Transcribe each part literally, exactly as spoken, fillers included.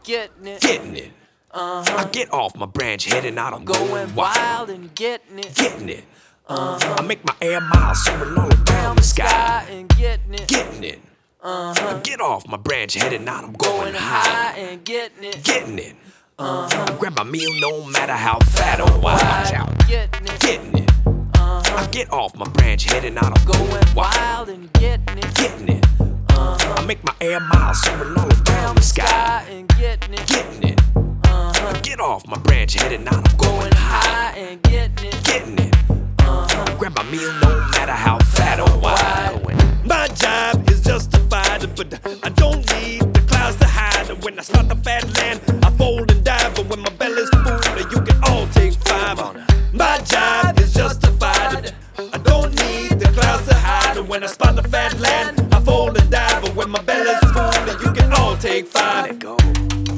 getting it, getting it. uh-huh. I get off my branch, heading out, I'm Going going wild and getting it, getting it. uh-huh. I make my air miles soaring all around the sky, and getting it, getting it. uh-huh. I get off my branch, heading out, I'm going Going high, high and getting it, getting it. uh-huh. I grab my meal no matter how fat or wide, watch out, getting it, getting it. uh-huh. I get off my branch, heading out, I'm Going going wild and getting it, getting it. uh-huh. I make my air miles soaring all around the sky, and getting it, getting it. uh-huh. I get off my branch, heading out, I'm going Going high, high and getting it, getting it. uh-huh. Grab my meal no matter how fat or wide. My job is justified, but I don't need the clouds to hide. When I spot the fat land, I fold and dive. But when my belly's full, you can all take five. My job is justified. I don't need the clouds to hide. When I spot the fat land, I fold and dive. But when my belly's full, you can all take five. Let go.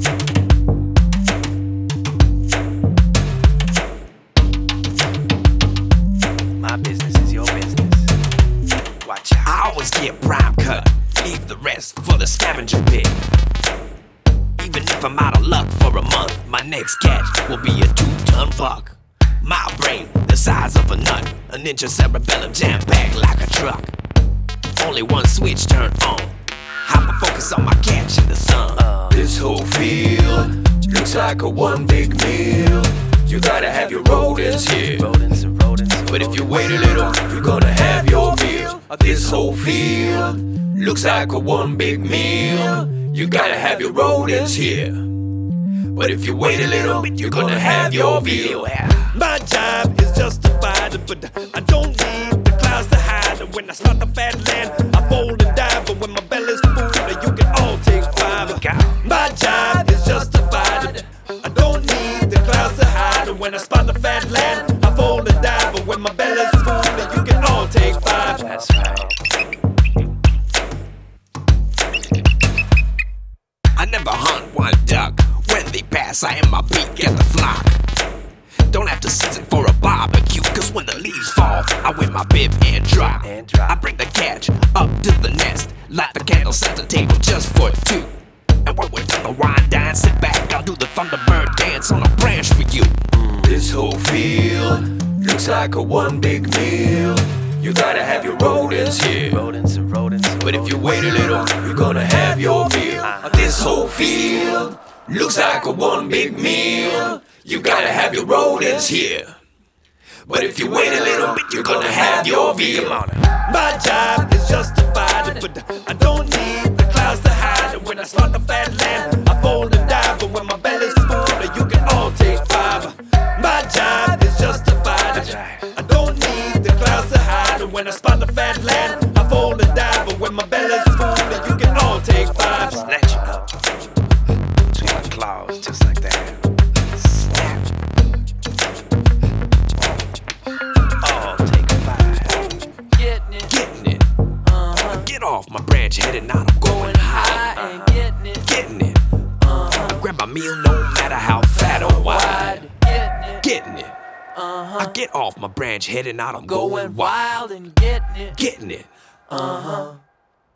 My business is your business. Watch out. I always get prime cut, leave the rest for the scavenger pit. Even if I'm out of luck for a month, my next catch will be a two-ton buck. My brain, the size of a nut, an inch of cerebellum jam-packed like a truck. Only one switch turned on, hyper-focus on my catch in the sun. This whole field looks like a one big meal. You gotta have your rodents here, Rodents and rodents. and but if you rodents. wait a little, you're gonna have your meal. This whole field looks like a one big meal. You gotta have your rodents here, but if you wait a little, you're gonna have your meal. My job is justified, but I don't need the clouds to hide. When I spot the fat land, I fold and dive. But when my belly's full, you can all take five. My job is justified. I don't need the clouds to hide. When I spot the fat land, I fold and dive. But when my belly's full, you can all take five. That's right. I never hunt one duck. When they pass, I am my beak at the flock. Don't have to season for a barbecue, cause when the leaves fall, I wear my bib and drop. And drop. I bring the catch up to the nest, light the candle, set the table just for two. And when we're done the wine dine, sit back, I'll do the Thunderbird dance on a branch for you. This whole field looks like a one big meal. You gotta have your rodents here, Rodents and rodents. and but if you rodents. wait a little, you're gonna have your meal. This whole field looks like a one big meal. You gotta have your rodents here, but if you wait a little bit, you're gonna have your meal. My job is justified, but I don't need the clouds to hide. When I spot the fat land, I fold and dive. But when my belly's full, you can all take five. My job is justified. That's right. I don't need the clouds to hide. When I spot the fat land, I fold and dive. But when my belly's full, you can all take five. Snatch it up between my claws, just like that. Snap. All take five. getting it, Getting it. uh-huh. Get off my branch, heading out, I'm going high, High and getting it, getting it. uh-huh. Grab my meal no matter how fat or wide, Wide, getting it, getting it. uh-huh. I get off my branch, heading out, I'm Going going wild, wild and getting it, getting it. uh-huh.